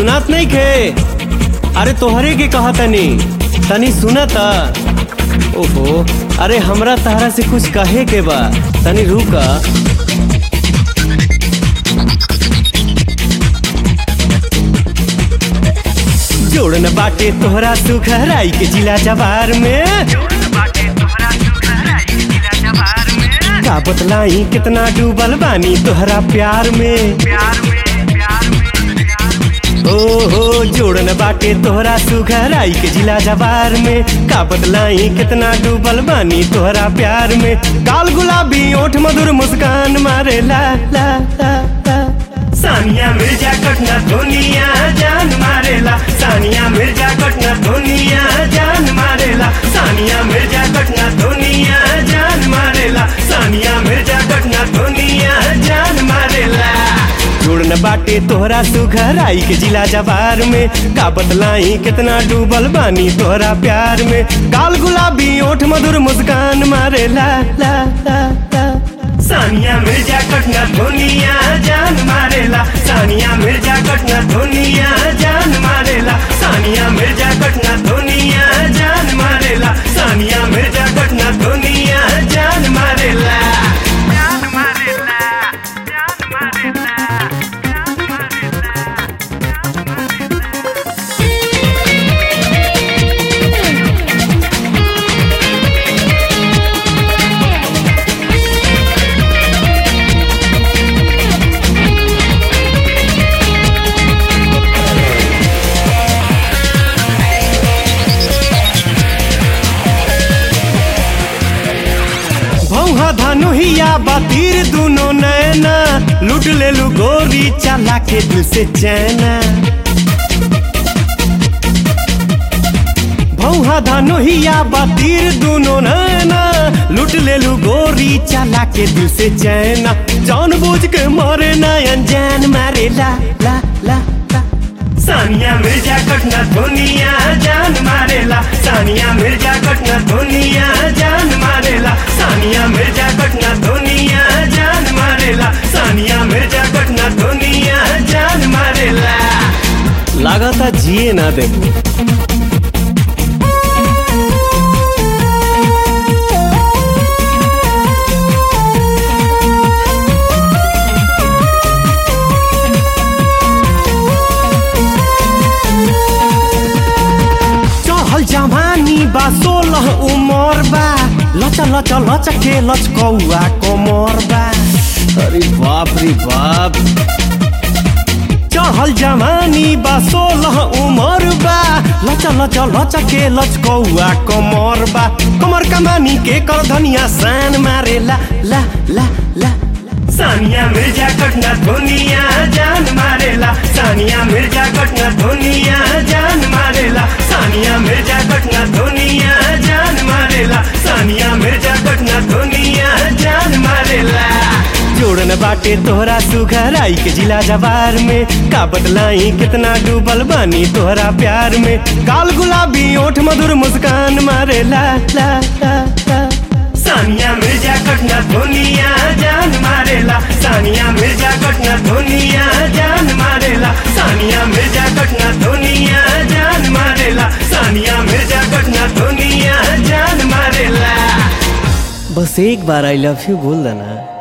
सुनात नहीं खे? अरे तोहरे के कहा तनी सुनता। ओहो अरे हमरा तहरा से कुछ कहे के बा, तनी रुका। जोड़न बाटे तोहरा सुखराई के जिला जवार में, का बतलाई कितना डूबल बानी तोहरा प्यार में। ओहो जोड़न बाटे तोहरा सुखराई के जिला जवार में, का बतलाई कितना डूबल बानी तोहरा प्यार में। काल गुलाबी ओठ मधुर मुस्कान मारे ला ला ला ला। सानिया मिर्जा कटना दुनिया जान मारेला, सानिया मिर्जा कटना दुनिया जान मारेला, सानिया मिर्जा कटना दुनिया जान मारेला, सानिया मिर्जा कटना दुनिया जान मारेला। जोड़न बाटे तोहरा सुखराई के जिला जवार में, का बतलाई कितना डूबल बानी तोहरा प्यार में। काल गुलाबी ओठ मधुर मुस्कान मारे ला ला ला ला। सानिया मिर्जा कटना दुनिया जान मारेला, सानिया मिर्जा कटना दुनिया जान मारेला, सानिया मिर्जा कटना दुनिया जान मारेला, सानिया मिर्जा कटना दुनिया जान मारेला। धनुहिया बातीर दुनो नैना, लूट ले लू गोरी चला के दिल से चैना। भौहा धनुहिया बातीर दुनो नैना, लूट ले लू गोरी चला के दिल से चैना। जान बूझ के मारे ना अनजान मारे ला ला ला ला। सानिया मिर्जा कटना दुनिया जान मारेला, सानिया मिर्जा कटना दुनिया जान मारेला, सानिया मिर्जा कटना दुनिया जान मारेला, सानिया मिर्जा कटना दुनिया जान मारेला। लागता जिए ना दे। जवानी बा 16 उमर बा, लचा लचा लचा के लचकौआ कमर बा। अरे बाप रे बाप। चढ़ल जवानी बा 16 उमर बा, लचा लचा लचा के लचकौआ कमर बा। कमर कमानी के कर धनिया सान मारे ला ला ला ला। सानिया मिर्जा कटना दुनिया जान मारेला, सानिया मिर्जा कटना दुनिया जान मारेला, सानिया मिर्जा कटना दुनिया जान मारेला, सानिया मिर्जा कटना दुनिया जान मारेला। जोड़न बाटे तोहरा सुखराई के जिला जवार में, का बतलाई कितना डूबल बानी तोहरा प्यार में। काल गुलाबी ओठ मधुर मुस्कान मारे ला ला ला ला। सानिया मिर्जा कटना दुनिया जान मारेला, सानिया मिर्जा कटना दुनिया जान मारेला, सानिया मिर्जा कटना दुनिया जान मारेला, सानिया मिर्जा कटना दुनिया जान मारेला। बस एक बार आई लव यू बोल देना।